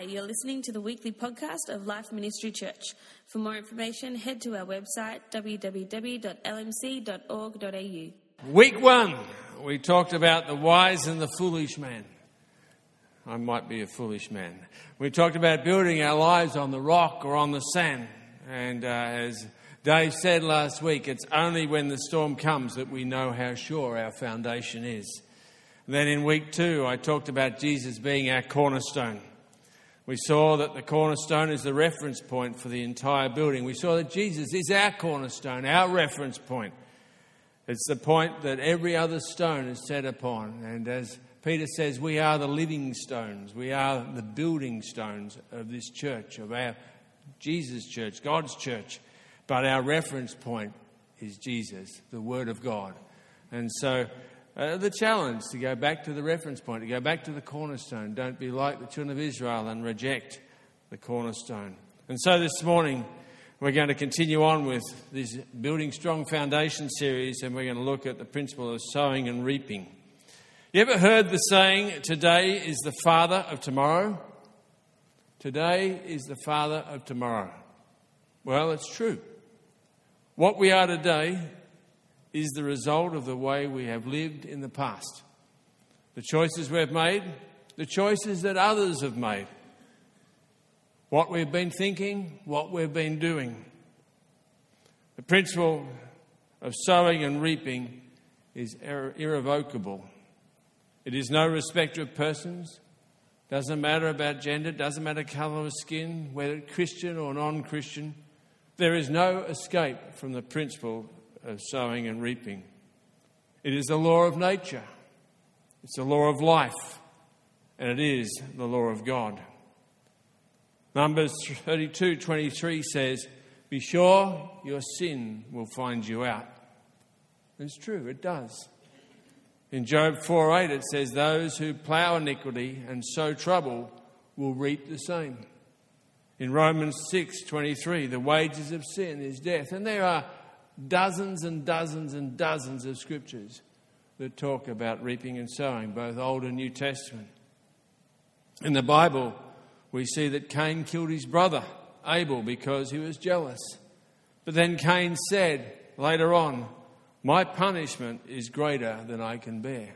you're listening to the weekly podcast of Life Ministry Church. For more information, head to our website, www.lmc.org.au. Week 1, we talked about the wise and the foolish man. I might be a foolish man. We talked about building our lives on the rock or on the sand. And as Dave said last week, it's only when the storm comes that we know how sure our foundation is. Then in week 2, I talked about Jesus being our cornerstone. We saw that the cornerstone is the reference point for the entire building. We saw that Jesus is our cornerstone, our reference point. It's the point that every other stone is set upon. And as Peter says, we are the living stones. We are the building stones of this church, of our Jesus' church, God's church. But our reference point is Jesus, the Word of God. And so the challenge to go back to the reference point, to go back to the cornerstone. Don't be like the children of Israel and reject the cornerstone. And so this morning we're going to continue on with this Building Strong Foundation series, and we're going to look at the principle of sowing and reaping. You ever heard the saying, today is the father of tomorrow? Today is the father of tomorrow. Well, it's true. What we are today is the result of the way we have lived in the past. The choices we've made, the choices that others have made. What we've been thinking, what we've been doing. The principle of sowing and reaping is irrevocable. It is no respecter of persons. Doesn't matter about gender, doesn't matter colour of skin, whether Christian or non-Christian. There is no escape from the principle of sowing and reaping. It is the law of nature. It's the law of life. And it is the law of God. Numbers 32:23 says, be sure your sin will find you out. It's true, it does. In Job 4:8 it says, those who plough iniquity and sow trouble will reap the same. In Romans 6:23, the wages of sin is death. And there are dozens and dozens and dozens of scriptures that talk about reaping and sowing, both Old and New Testament. In the Bible, we see that Cain killed his brother, Abel, because he was jealous. But then Cain said later on, my punishment is greater than I can bear.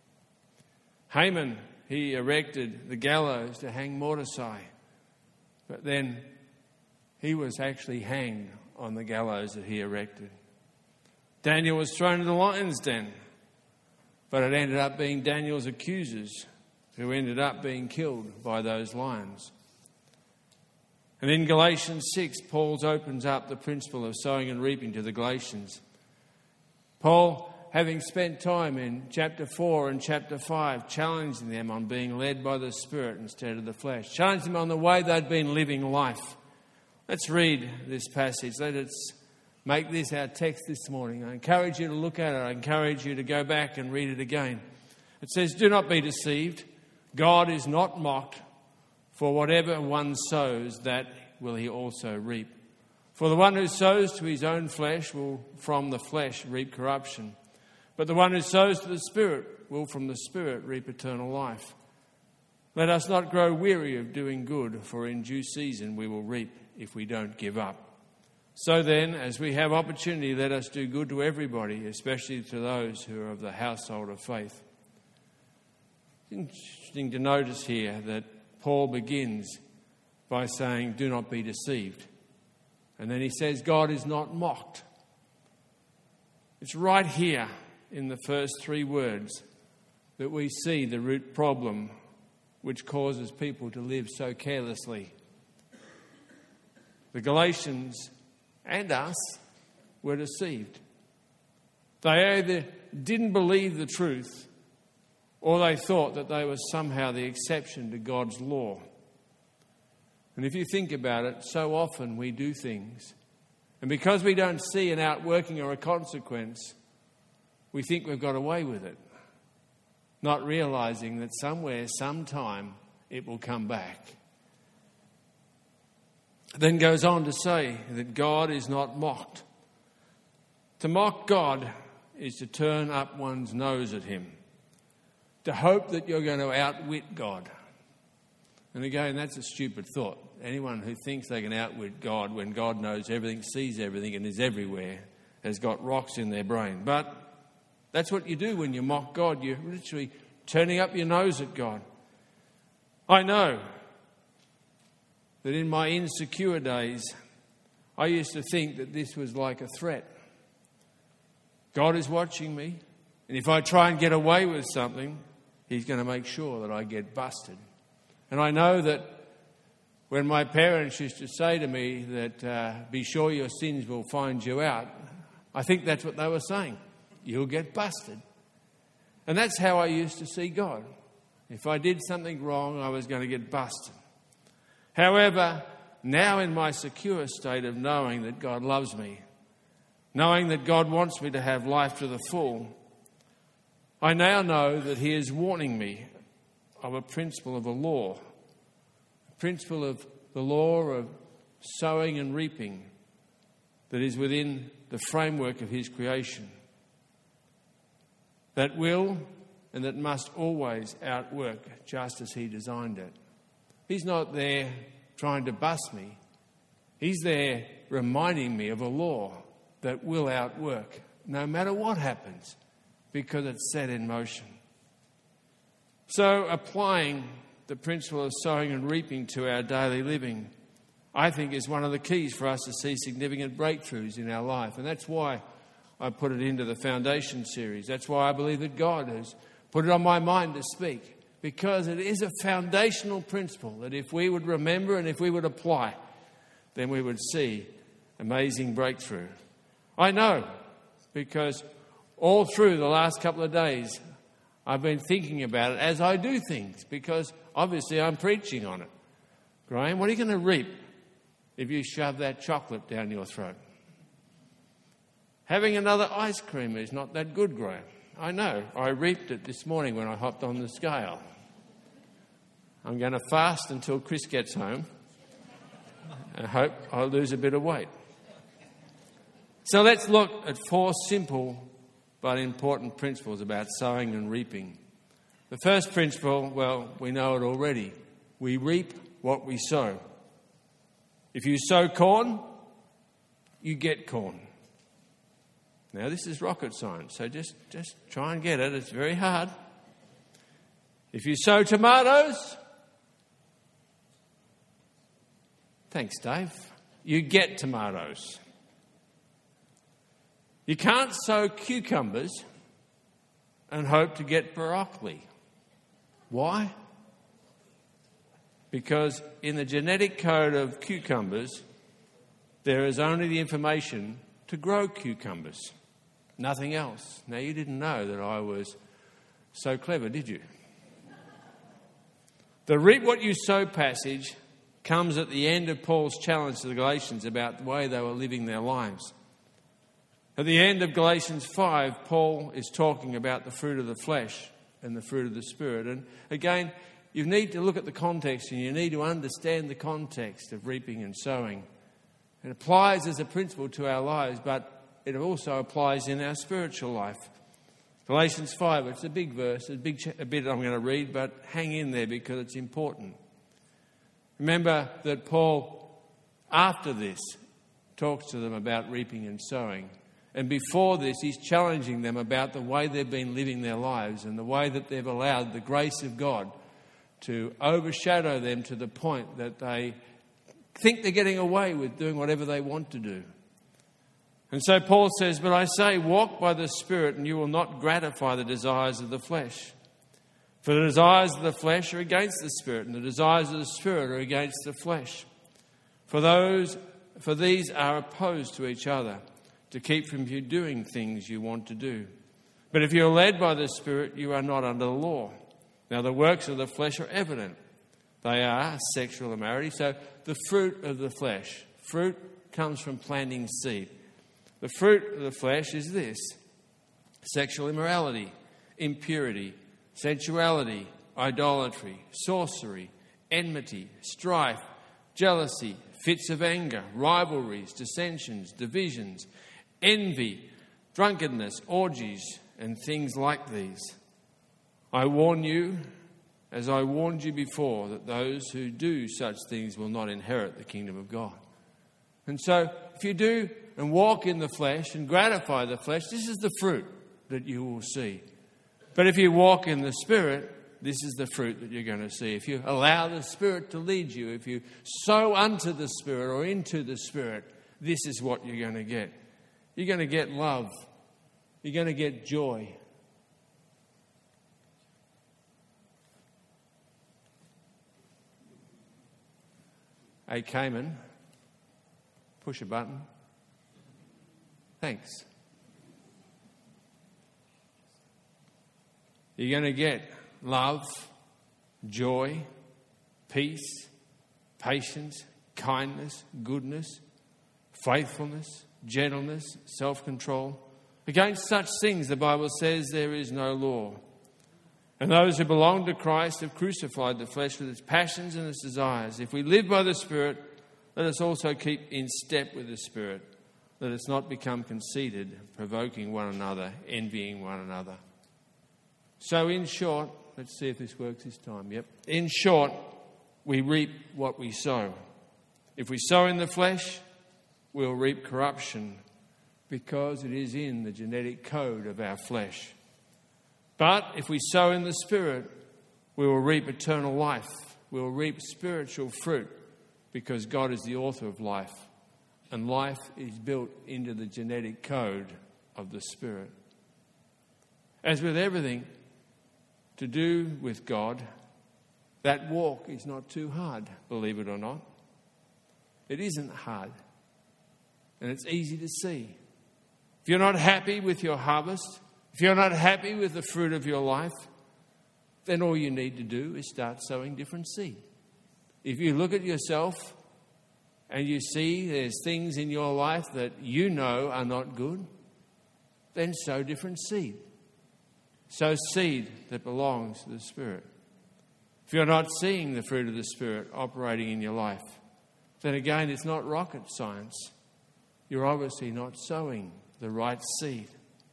Haman, he erected the gallows to hang Mordecai. But then he was actually hanged on the gallows that he erected. Daniel was thrown into the lion's den, but it ended up being Daniel's accusers who ended up being killed by those lions. And in Galatians 6, Paul opens up the principle of sowing and reaping to the Galatians. Paul, having spent time in chapter 4 and chapter 5, challenging them on being led by the Spirit instead of the flesh, challenged them on the way they'd been living life. Let's read this passage. Let us make this our text this morning. I encourage you to look at it. I encourage you to go back and read it again. It says, do not be deceived. God is not mocked. For whatever one sows, that will he also reap. For the one who sows to his own flesh will from the flesh reap corruption. But the one who sows to the Spirit will from the Spirit reap eternal life. Let us not grow weary of doing good, for in due season we will reap if we don't give up. So then, as we have opportunity, let us do good to everybody, especially to those who are of the household of faith. It's interesting to notice here that Paul begins by saying, do not be deceived. And then he says, God is not mocked. It's right here in the first 3 words that we see the root problem which causes people to live so carelessly. The Galatians and us were deceived. They either didn't believe the truth or they thought that they were somehow the exception to God's law. And if you think about it, so often we do things, and because we don't see an outworking or a consequence, we think we've got away with it, not realising that somewhere, sometime, it will come back. Then goes on to say that God is not mocked. To mock God is to turn up one's nose at him, to hope that you're going to outwit God. And again, that's a stupid thought. Anyone who thinks they can outwit God when God knows everything, sees everything and is everywhere has got rocks in their brain. But that's what you do when you mock God. You're literally turning up your nose at God. I know that in my insecure days, I used to think that this was like a threat. God is watching me, and if I try and get away with something, He's going to make sure that I get busted. And I know that when my parents used to say to me that, be sure your sins will find you out, I think that's what they were saying. You'll get busted. And that's how I used to see God. If I did something wrong, I was going to get busted. However, now in my secure state of knowing that God loves me, knowing that God wants me to have life to the full, I now know that He is warning me of a principle of a law, a principle of the law of sowing and reaping that is within the framework of His creation, that will and that must always outwork just as He designed it. He's not there trying to bust me. He's there reminding me of a law that will outwork no matter what happens because it's set in motion. So applying the principle of sowing and reaping to our daily living, I think, is one of the keys for us to see significant breakthroughs in our life. And that's why I put it into the Foundation series. That's why I believe that God has put it on my mind to speak, because it is a foundational principle that if we would remember and if we would apply, then we would see amazing breakthrough. I know, because all through the last couple of days, I've been thinking about it as I do things, because obviously I'm preaching on it. Graham, what are you going to reap if you shove that chocolate down your throat? Having another ice cream is not that good, Graham. I know. I reaped it this morning when I hopped on the scale. I'm going to fast until Chris gets home. I hope I'll lose a bit of weight. So let's look at 4 simple but important principles about sowing and reaping. The first principle, well, we know it already. We reap what we sow. If you sow corn, you get corn. Now, this is rocket science, so just try and get it. It's very hard. If you sow tomatoes, thanks, Dave, you get tomatoes. You can't sow cucumbers and hope to get broccoli. Why? Because in the genetic code of cucumbers, there is only the information to grow cucumbers. Nothing else. Now, you didn't know that I was so clever, did you? The reap what you sow passage comes at the end of Paul's challenge to the Galatians about the way they were living their lives. At the end of Galatians 5, Paul is talking about the fruit of the flesh and the fruit of the Spirit. And again, you need to look at the context and you need to understand the context of reaping and sowing. It applies as a principle to our lives, but it also applies in our spiritual life. Galatians 5, it's a big verse, a bit I'm going to read, but hang in there because it's important. Remember that Paul, after this, talks to them about reaping and sowing. And before this, he's challenging them about the way they've been living their lives and the way that they've allowed the grace of God to overshadow them to the point that they think they're getting away with doing whatever they want to do. And so Paul says, "But I say, walk by the Spirit, and you will not gratify the desires of the flesh. For the desires of the flesh are against the Spirit, and the desires of the Spirit are against the flesh. For these are opposed to each other, to keep from you doing things you want to do. But if you are led by the Spirit, you are not under the law. Now the works of the flesh are evident. They are sexual immorality." So the fruit of the flesh. Fruit comes from planting seed. The fruit of the flesh is this: sexual immorality, impurity, sensuality, idolatry, sorcery, enmity, strife, jealousy, fits of anger, rivalries, dissensions, divisions, envy, drunkenness, orgies, and things like these. I warn you, as I warned you before, that those who do such things will not inherit the kingdom of God. And so, if you do and walk in the flesh and gratify the flesh, this is the fruit that you will see. But if you walk in the Spirit, this is the fruit that you're going to see. If you allow the Spirit to lead you, if you sow unto the Spirit or into the Spirit, this is what you're going to get. You're going to get love. You're going to get joy. Hey, Cayman, push a button. Thanks. You're going to get love, joy, peace, patience, kindness, goodness, faithfulness, gentleness, self-control. Against such things, the Bible says, there is no law. And those who belong to Christ have crucified the flesh with its passions and its desires. If we live by the Spirit, let us also keep in step with the Spirit. Let us not become conceited, provoking one another, envying one another. So in short, let's see if this works this time. Yep. In short, we reap what we sow. If we sow in the flesh, we'll reap corruption because it is in the genetic code of our flesh. But if we sow in the Spirit, we will reap eternal life. We will reap spiritual fruit because God is the author of life. And life is built into the genetic code of the Spirit. As with everything to do with God, that walk is not too hard, believe it or not. It isn't hard. And it's easy to see. If you're not happy with your harvest, if you're not happy with the fruit of your life, then all you need to do is start sowing different seed. If you look at yourself and you see there's things in your life that you know are not good, then sow different seed. Sow seed that belongs to the Spirit. If you're not seeing the fruit of the Spirit operating in your life, then again, it's not rocket science. You're obviously not sowing the right seed.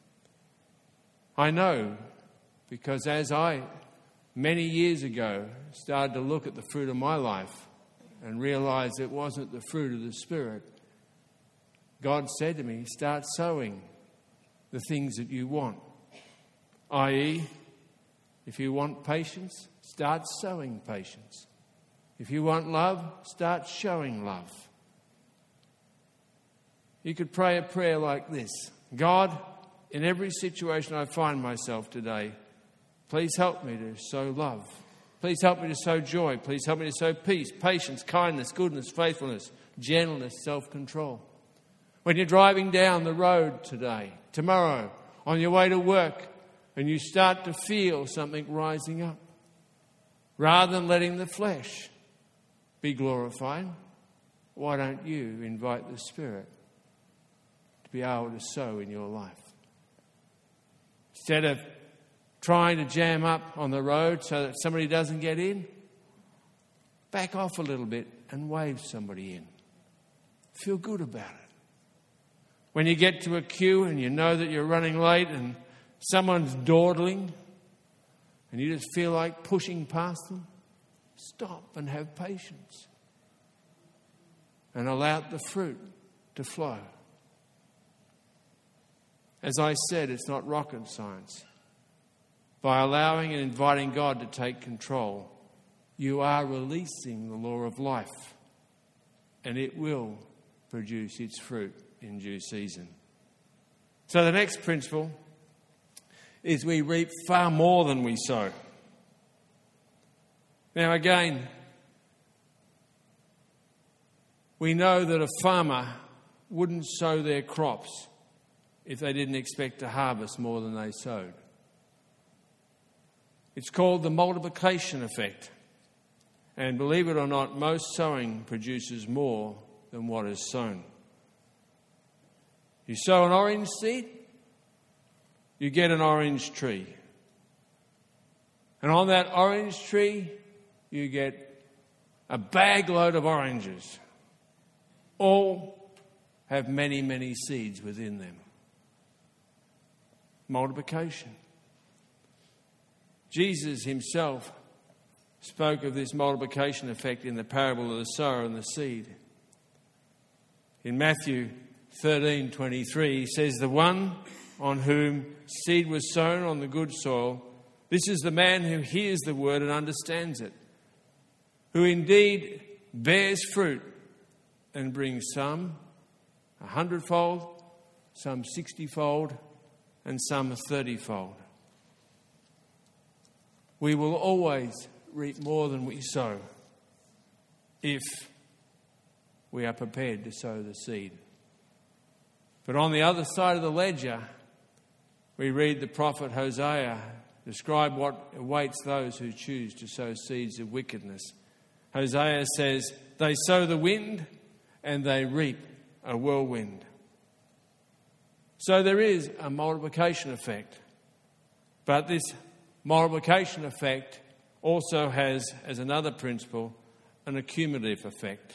I know, because as I, many years ago, started to look at the fruit of my life and realised it wasn't the fruit of the Spirit, God said to me, start sowing the things that you want. I.e., if you want patience, start sowing patience. If you want love, start showing love. You could pray a prayer like this: God, in every situation I find myself today, please help me to sow love. Please help me to sow joy. Please help me to sow peace, patience, kindness, goodness, faithfulness, gentleness, self-control. When you're driving down the road today, tomorrow, on your way to work, and you start to feel something rising up, rather than letting the flesh be glorified, why don't you invite the Spirit to be able to sow in your life? Instead of trying to jam up on the road so that somebody doesn't get in, back off a little bit and wave somebody in. Feel good about it. When you get to a queue and you know that you're running late and someone's dawdling and you just feel like pushing past them, stop and have patience and allow the fruit to flow. As I said, it's not rocket science. By allowing and inviting God to take control, you are releasing the law of life, and it will produce its fruit in due season. So the next principle is we reap far more than we sow. Now again, we know that a farmer wouldn't sow their crops if they didn't expect to harvest more than they sowed. It's called the multiplication effect. And believe it or not, most sowing produces more than what is sown. You sow an orange seed, you get an orange tree. And on that orange tree, you get a bag load of oranges. All have many, many seeds within them. Multiplication. Jesus himself spoke of this multiplication effect in the parable of the sower and the seed. In Matthew 13:23, he says, "The one on whom seed was sown on the good soil, this is the man who hears the word and understands it, who indeed bears fruit and brings some 100-fold, some 60-fold, and some 30-fold." We will always reap more than we sow if we are prepared to sow the seed. But on the other side of the ledger, we read the prophet Hosea describe what awaits those who choose to sow seeds of wickedness. Hosea says, "They sow the wind and they reap a whirlwind." So there is a multiplication effect. But this multiplication effect also has, as another principle, an accumulative effect.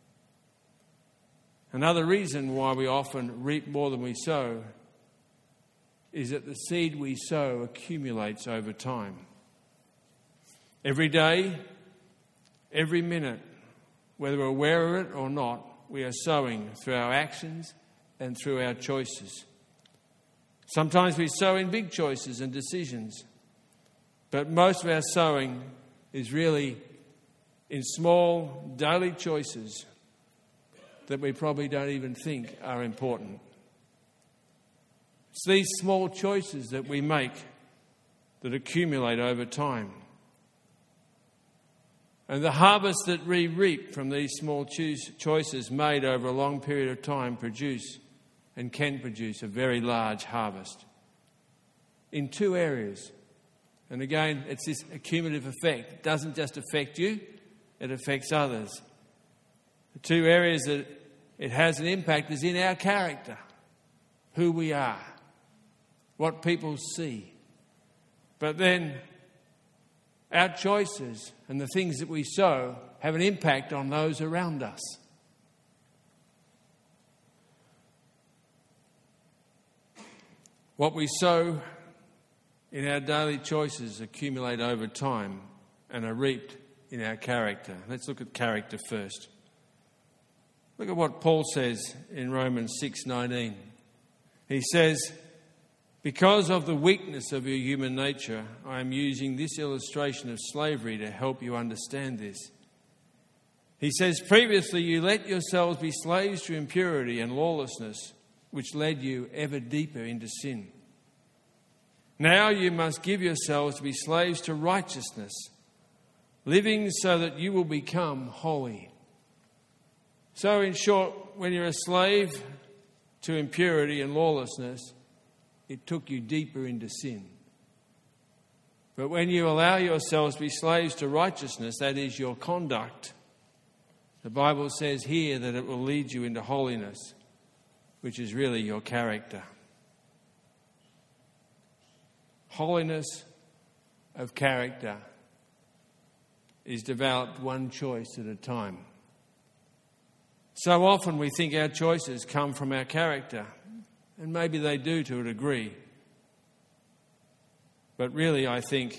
Another reason why we often reap more than we sow is that the seed we sow accumulates over time. Every day, every minute, whether we're aware of it or not, we are sowing through our actions and through our choices. Sometimes we sow in big choices and decisions, but most of our sowing is really in small daily choices that we probably don't even think are important. It's these small choices that we make that accumulate over time. And the harvest that we reap from these small choices made over a long period of time produce and can produce a very large harvest in two areas. And again, it's this accumulative effect. It doesn't just affect you, it affects others. The two areas that it has an impact is in our character, who we are, what people see. But then our choices and the things that we sow have an impact on those around us. What we sow in our daily choices accumulate over time and are reaped in our character. Let's look at character first. Look at what Paul says in Romans 6:19. He says, "Because of the weakness of your human nature, I am using this illustration of slavery to help you understand this." He says, "Previously you let yourselves be slaves to impurity and lawlessness, which led you ever deeper into sin. Now you must give yourselves to be slaves to righteousness, living so that you will become holy." So in short, when you're a slave to impurity and lawlessness, it took you deeper into sin. But when you allow yourselves to be slaves to righteousness, that is your conduct, the Bible says here that it will lead you into holiness, which is really your character. Holiness of character is developed one choice at a time. So often we think our choices come from our character, and maybe they do to a degree. But really, I think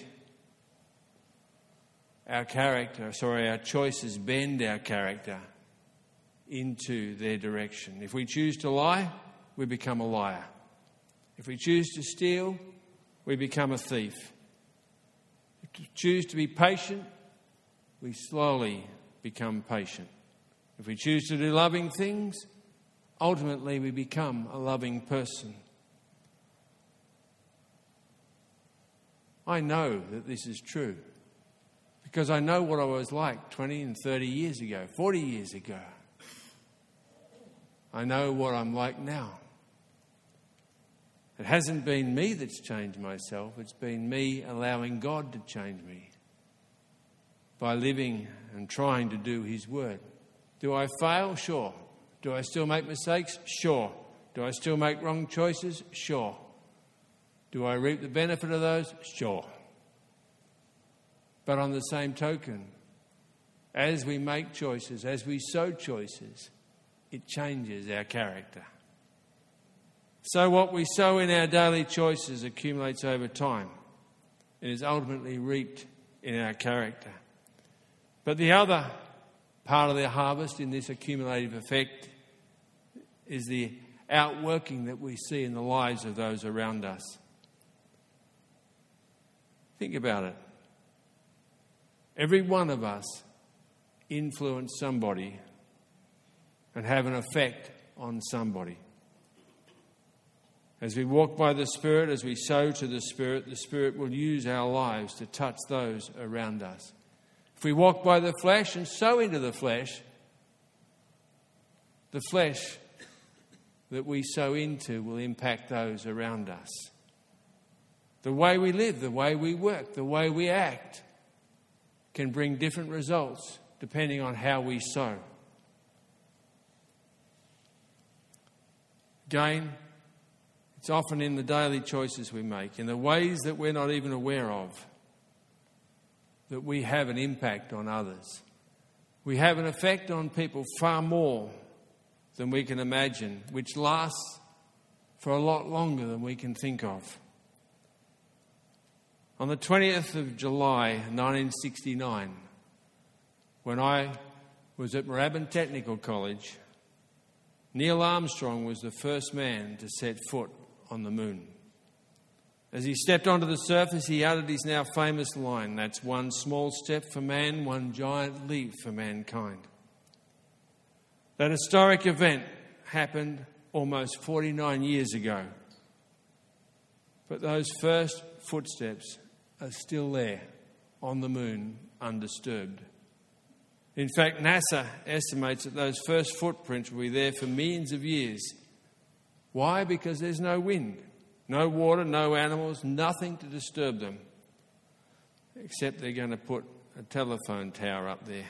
our choices bend our character into their direction. If we choose to lie, we become a liar. If we choose to steal, we become a thief. If we choose to be patient, we slowly become patient. If we choose to do loving things, ultimately we become a loving person. I know that this is true because I know what I was like 20 and 30 years ago, 40 years ago. I know what I'm like now. It hasn't been me that's changed myself. It's been me allowing God to change me by living and trying to do His word. Do I fail? Sure. Do I still make mistakes? Sure. Do I still make wrong choices? Sure. Do I reap the benefit of those? Sure. But on the same token, as we make choices, as we sow choices, it changes our character. So what we sow in our daily choices accumulates over time and is ultimately reaped in our character. But the other part of the harvest in this accumulative effect is the outworking that we see in the lives of those around us. Think about it. Every one of us influence somebody and have an effect on somebody. As we walk by the Spirit, as we sow to the Spirit will use our lives to touch those around us. If we walk by the flesh and sow into the flesh that we sow into will impact those around us. The way we live, the way we work, the way we act can bring different results depending on how we sow. Again, it's often in the daily choices we make, in the ways that we're not even aware of, that we have an impact on others. We have an effect on people far more than we can imagine, which lasts for a lot longer than we can think of. On the 20th of July 1969, when I was at Moorabbin Technical College, Neil Armstrong was the first man to set foot on the moon. As he stepped onto the surface, he uttered his now famous line, "That's one small step for man, one giant leap for mankind." That historic event happened almost 49 years ago. But those first footsteps are still there on the moon, undisturbed. In fact, NASA estimates that those first footprints will be there for millions of years. Why? Because there's no wind, no water, no animals, nothing to disturb them, except they're going to put a telephone tower up there.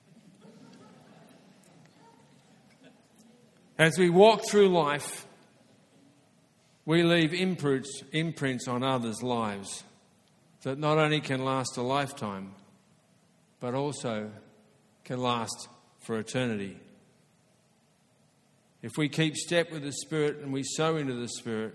As we walk through life, we leave imprints on others' lives that not only can last a lifetime, but also can last for eternity. If we keep step with the Spirit and we sow into the Spirit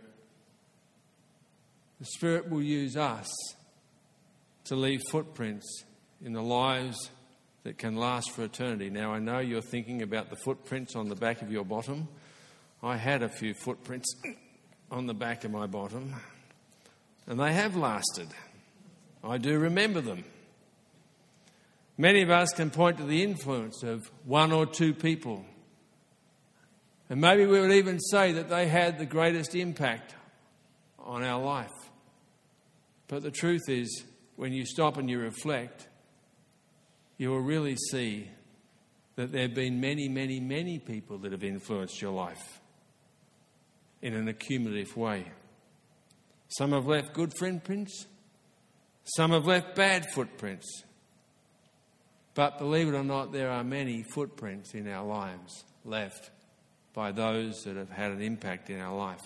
will use us to leave footprints in the lives that can last for eternity. Now, I know you're thinking about the footprints on the back of your bottom. I had a few footprints on the back of my bottom, and they have lasted. I do remember them. Many of us can point to the influence of one or two people, and maybe we would even say that they had the greatest impact on our life. But the truth is, when you stop and you reflect, you will really see that there have been many, many, many people that have influenced your life in an accumulative way. Some have left good footprints, some have left bad footprints. But believe it or not, there are many footprints in our lives left by those that have had an impact in our life.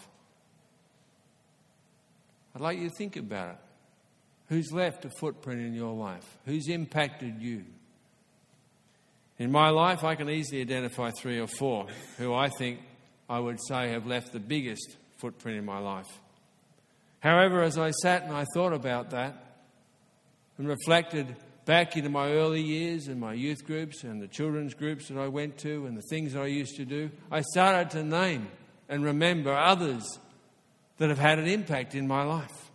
I'd like you to think about it. Who's left a footprint in your life? Who's impacted you? In my life, I can easily identify 3 or 4 who I think I would say have left the biggest footprint in my life. However, as I sat and I thought about that and reflected back into my early years and my youth groups and the children's groups that I went to and the things that I used to do, I started to name and remember others that have had an impact in my life.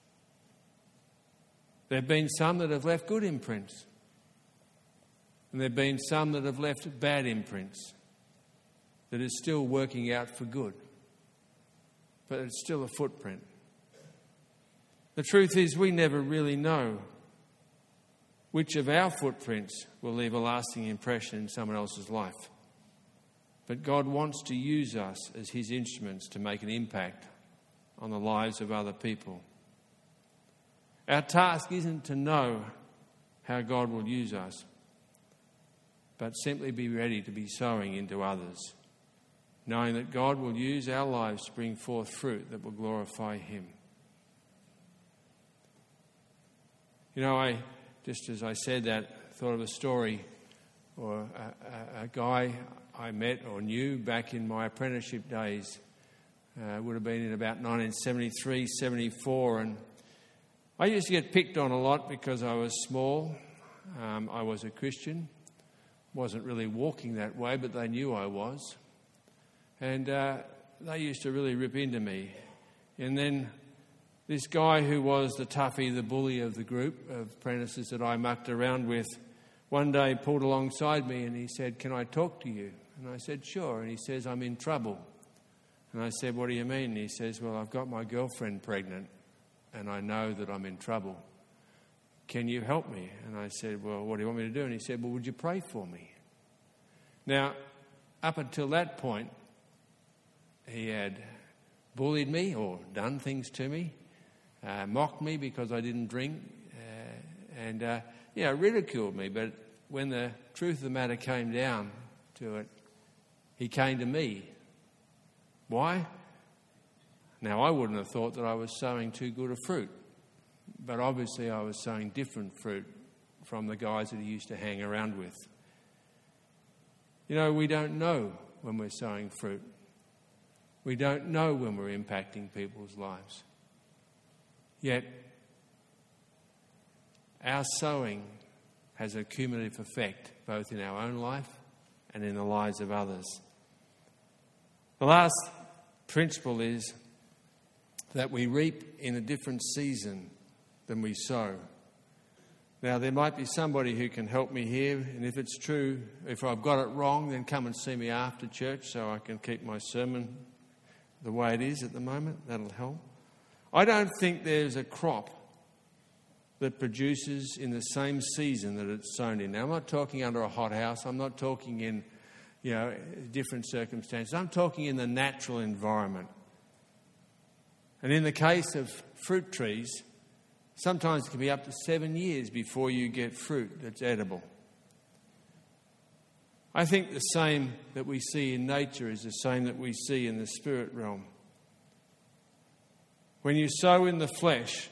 There have been some that have left good imprints, and there have been some that have left bad imprints that is still working out for good. But it's still a footprint. The truth is, we never really know which of our footprints will leave a lasting impression in someone else's life. But God wants to use us as His instruments to make an impact on the lives of other people. Our task isn't to know how God will use us, but simply be ready to be sowing into others, knowing that God will use our lives to bring forth fruit that will glorify Him. You know, just as I said that, thought of a story or a guy I met or knew back in my apprenticeship days. Would have been in about 1973, 74, and I used to get picked on a lot because I was small I was a Christian. Wasn't really walking that way, but they knew I was. And they used to really rip into me. And then this guy who was the toughie, the bully of the group of apprentices that I mucked around with, one day pulled alongside me and he said, "Can I talk to you?" And I said, "Sure." And he says, "I'm in trouble." And I said, "What do you mean?" And he says, "Well, I've got my girlfriend pregnant and I know that I'm in trouble. Can you help me?" And I said, "Well, what do you want me to do?" And he said, "Well, would you pray for me?" Now, up until that point, he had bullied me or done things to me, mocked me because I didn't drink, and ridiculed me. But when the truth of the matter came down to it, he came to me. Why? Now, I wouldn't have thought that I was sowing too good a fruit, but obviously I was sowing different fruit from the guys that he used to hang around with. You know, we don't know when we're sowing fruit. We don't know when we're impacting people's lives. Yet, our sowing has a cumulative effect both in our own life and in the lives of others. The last principle is that we reap in a different season than we sow. Now, there might be somebody who can help me here, and if it's true, if I've got it wrong, then come and see me after church so I can keep my sermon the way it is at the moment. That'll help. I don't think there's a crop that produces in the same season that it's sown in. Now, I'm not talking under a hothouse. I'm not talking in, different circumstances. I'm talking in the natural environment. And in the case of fruit trees, sometimes it can be up to 7 years before you get fruit that's edible. I think the same that we see in nature is the same that we see in the spirit realm. When you sow in the flesh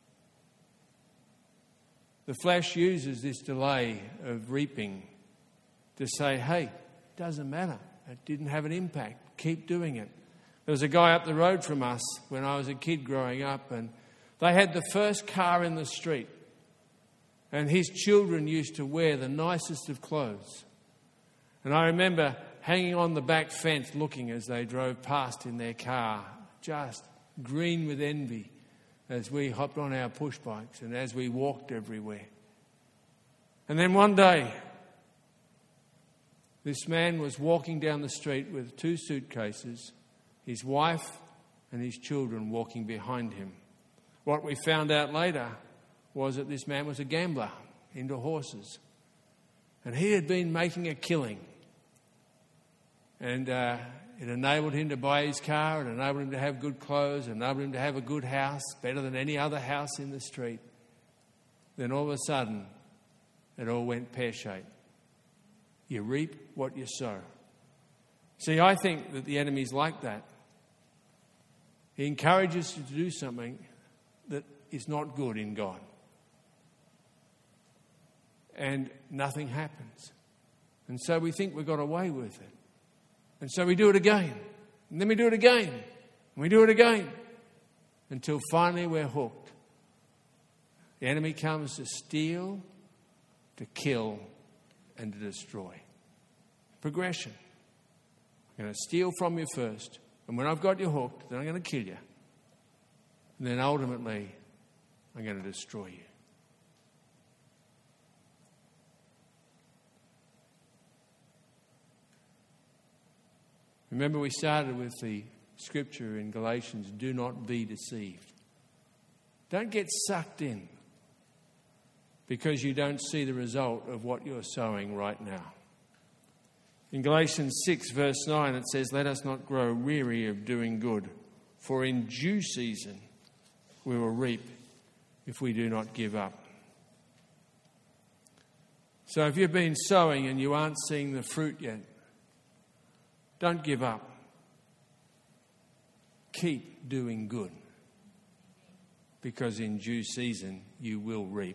uses this delay of reaping to say, hey, it doesn't matter. It didn't have an impact. Keep doing it. There was a guy up the road from us when I was a kid growing up, and they had the first car in the street. And his children used to wear the nicest of clothes. And I remember hanging on the back fence looking as they drove past in their car, just green with envy as we hopped on our push bikes and as we walked everywhere. And then one day, this man was walking down the street with 2 suitcases, his wife and his children walking behind him. What we found out later was that this man was a gambler into horses. And he had been making a killing. And it enabled him to buy his car, it enabled him to have good clothes, it enabled him to have a good house, better than any other house in the street. Then all of a sudden, it all went pear-shaped. You reap what you sow. See, I think that the enemy's like that. He encourages you to do something that is not good in God. And nothing happens. And so we think we got away with it. And so we do it again. And then we do it again. And we do it again. Until finally we're hooked. The enemy comes to steal, to kill, and to destroy. Progression. I'm going to steal from you first. And when I've got you hooked, then I'm going to kill you. And then ultimately, I'm going to destroy you. Remember, we started with the scripture in Galatians, do not be deceived. Don't get sucked in because you don't see the result of what you're sowing right now. In Galatians 6 verse 9 it says, let us not grow weary of doing good, for in due season we will reap if we do not give up. So if you've been sowing and you aren't seeing the fruit yet, don't give up. Keep doing good, because in due season you will reap.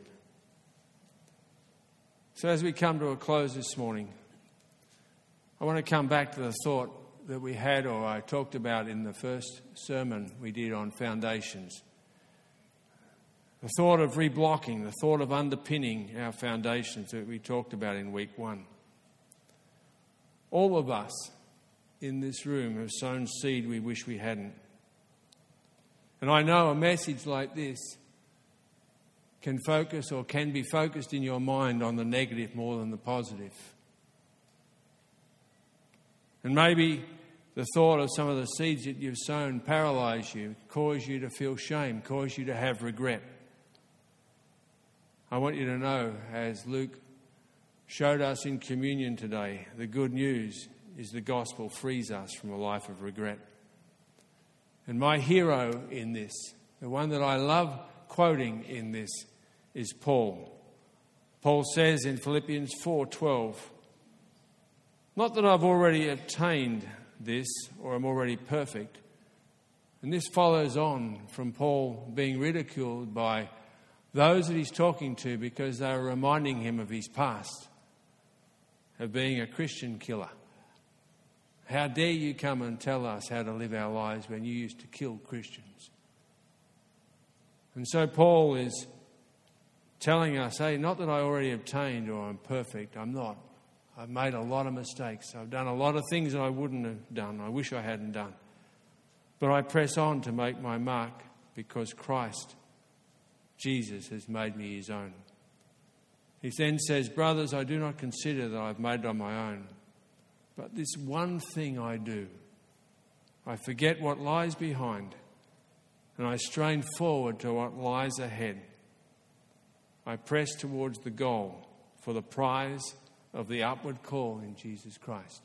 So as we come to a close this morning, I want to come back to the thought that we had, or I talked about in the first sermon we did on foundations. The thought of reblocking, the thought of underpinning our foundations that we talked about in week 1. All of us in this room have sown seed we wish we hadn't. And I know a message like this can be focused in your mind on the negative more than the positive. And maybe the thought of some of the seeds that you've sown paralyse you, cause you to feel shame, cause you to have regret. I want you to know, as Luke showed us in communion today, the good news is the gospel frees us from a life of regret. And my hero in this, the one that I love quoting in this, is Paul. Paul says in Philippians 4:12, "Not that I've already obtained this or am already perfect." And this follows on from Paul being ridiculed by those that he's talking to because they were reminding him of his past, of being a Christian killer. How dare you come and tell us how to live our lives when you used to kill Christians? And so Paul is telling us, hey, not that I already obtained or I'm perfect. I'm not. I've made a lot of mistakes. I've done a lot of things that I wouldn't have done. I wish I hadn't done. But I press on to make my mark because Christ, Jesus, has made me his own. He then says, "Brothers, I do not consider that I've made it on my own. But this one thing I do, I forget what lies behind, and I strain forward to what lies ahead. I press towards the goal for the prize of the upward call in Jesus Christ."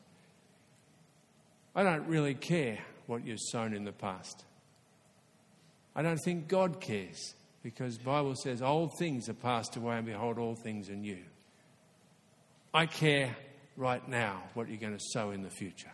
I don't really care what you've sown in the past. I don't think God cares, because the Bible says old things are passed away and behold, all things are new. I care right now what you're going to sow in the future.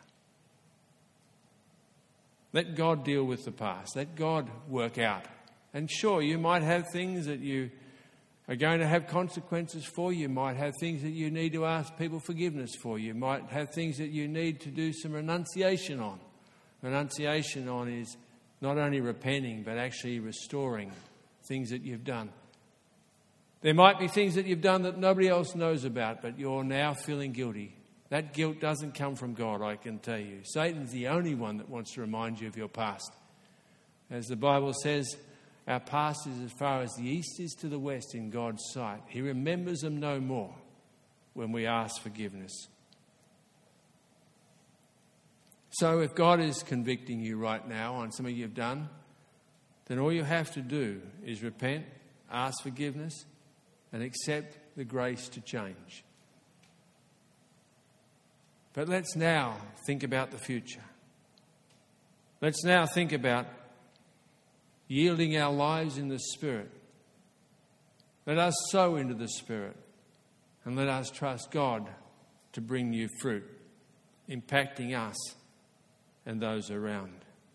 Let God deal with the past. Let God work out. And sure, you might have things that you are going to have consequences for. You might have things that you need to ask people forgiveness for. You might have things that you need to do some renunciation on. Renunciation on is not only repenting, but actually restoring things that you've done. There might be things that you've done that nobody else knows about, but you're now feeling guilty. That guilt doesn't come from God, I can tell you. Satan's the only one that wants to remind you of your past. As the Bible says, our past is as far as the east is to the west in God's sight. He remembers them no more when we ask forgiveness. So if God is convicting you right now on something you've done, then all you have to do is repent, ask forgiveness, and accept the grace to change. But let's now think about the future. Let's now think about yielding our lives in the Spirit. Let us sow into the Spirit, and let us trust God to bring new fruit, impacting us and those around.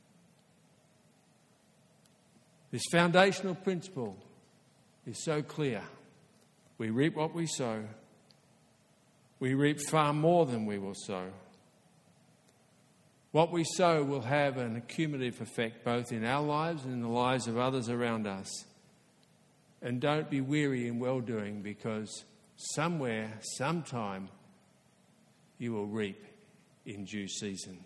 This foundational principle is so clear. We reap what we sow. We reap far more than we will sow. What we sow will have an accumulative effect both in our lives and in the lives of others around us. And don't be weary in well-doing, because somewhere, sometime, you will reap in due season.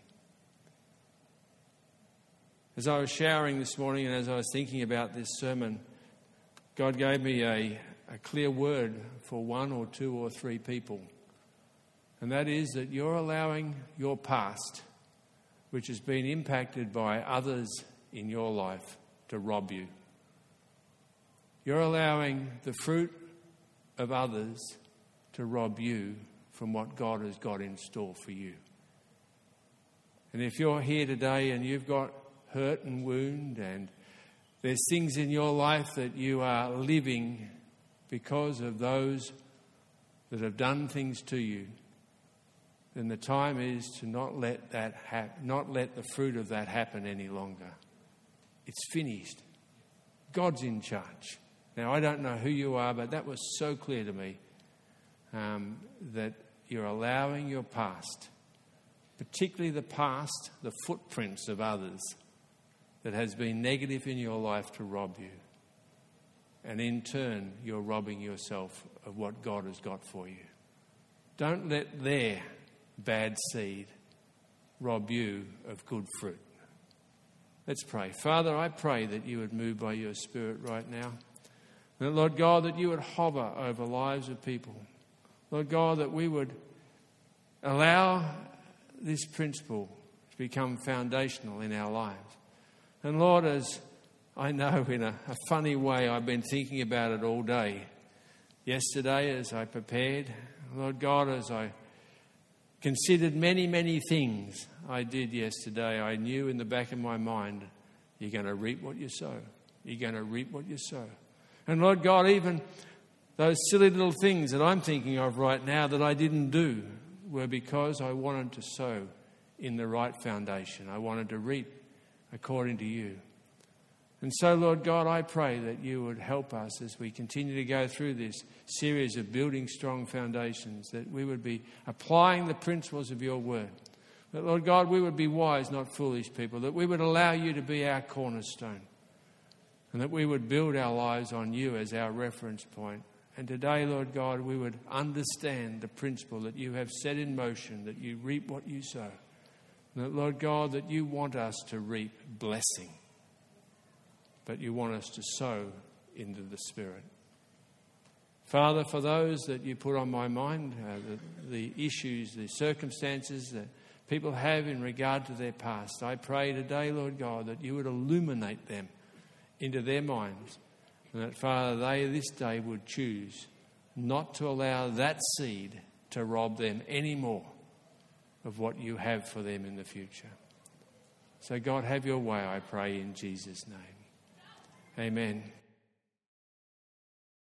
As I was showering this morning and as I was thinking about this sermon, God gave me a clear word for one or two or three people. And that is that you're allowing your past, which has been impacted by others in your life, to rob you. You're allowing the fruit of others to rob you from what God has got in store for you. And if you're here today and you've got hurt and wound, and there's things in your life that you are living because of those that have done things to you, then the time is to not let the fruit of that happen any longer. It's finished. God's in charge. Now, I don't know who you are, but that was so clear to me, that you're allowing your past, particularly the past, the footprints of others that has been negative in your life, to rob you. and in turn you're robbing yourself of what God has got for you. Don't let their bad seed rob you of good fruit. Let's pray. Father, I pray that you would move by your Spirit right now. And Lord God, that you would hover over lives of people. Lord God, that we would allow this principle to become foundational in our lives. And Lord, as I know in a funny way, I've been thinking about it all day. Yesterday as I prepared, Lord God, as I considered many, many things I did yesterday, I knew in the back of my mind, you're going to reap what you sow. You're going to reap what you sow. And Lord God, even those silly little things that I'm thinking of right now that I didn't do were because I wanted to sow in the right foundation. I wanted to reap according to you. And so, Lord God, I pray that you would help us as we continue to go through this series of building strong foundations, that we would be applying the principles of your word. That, Lord God, we would be wise, not foolish people, that we would allow you to be our cornerstone, and that we would build our lives on you as our reference point. And today, Lord God, we would understand the principle that you have set in motion, that you reap what you sow. And that, Lord God, that you want us to reap blessing, but you want us to sow into the Spirit. Father, for those that you put on my mind, the issues, the circumstances that people have in regard to their past, I pray today, Lord God, that you would illuminate them into their minds. And that, Father, they this day would choose not to allow that seed to rob them any more of what you have for them in the future. So, God, have your way, I pray, in Jesus' name. Amen.